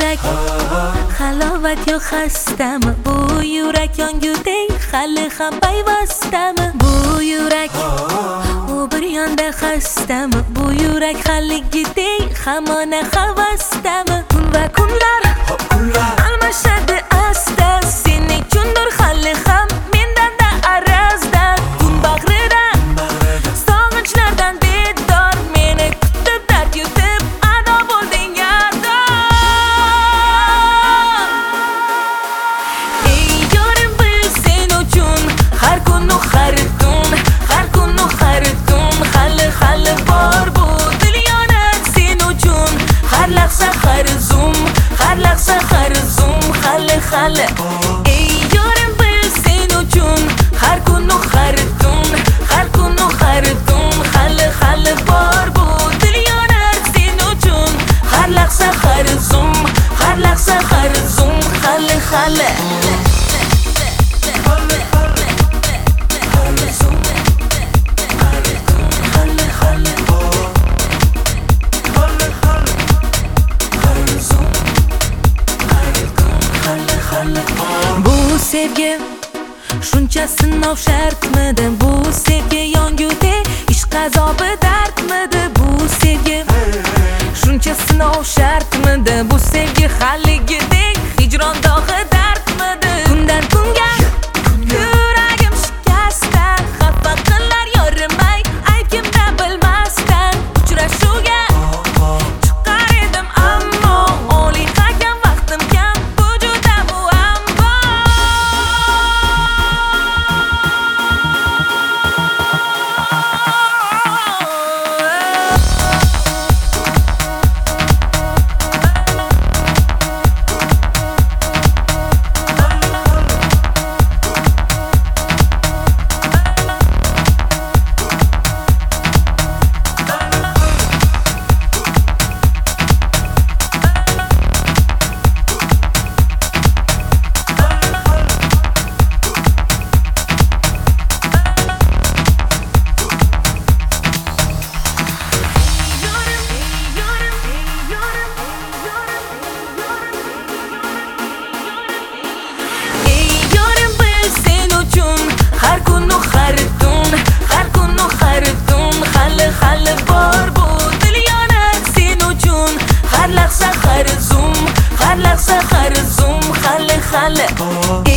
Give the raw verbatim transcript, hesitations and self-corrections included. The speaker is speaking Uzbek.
yurak halovat yo xastami? Bu yurak yongudek hali ham payvastami? Bu yurak u bir yonda xastami? Bu yurak haligidek hamona havasdami? Kun va kunlar almashadi asta, seni uchundir hali ham mendan da arazda. Kun bag'rida sog'inchlardan bedor, meni kutib dard yutib ado bo'lding yador. Ey yorim, bil sen uchun har kunu har tun, har kunu har tun hali hali bor bu dunyoni sen uchun. Har lahza har zum, har lahza har zum hali hali. Ey yorim, bil sen uchun har kunu har tun, har kunu har tun hali hali bor bu dunyoni sen uchun. Har lahza har zum, har lahza har zum hali hali. Bu sevgi shuncha sinov shartmidi? Bu sevgi yongudek ishq azobi dardmidi? Bu sevgi shuncha sinov shartmidi? Bu sevgi haligidek hijron dog'i dardmidi? Kundan kunga yuragim shikasta, xafa qilar yorimay aybimda bilmasdan. Uchrashuvga chiqar edim ammo oliy hakam vaqtim kam, bu juda muammo. Har lahza har zum, har lahza har zum hali hali.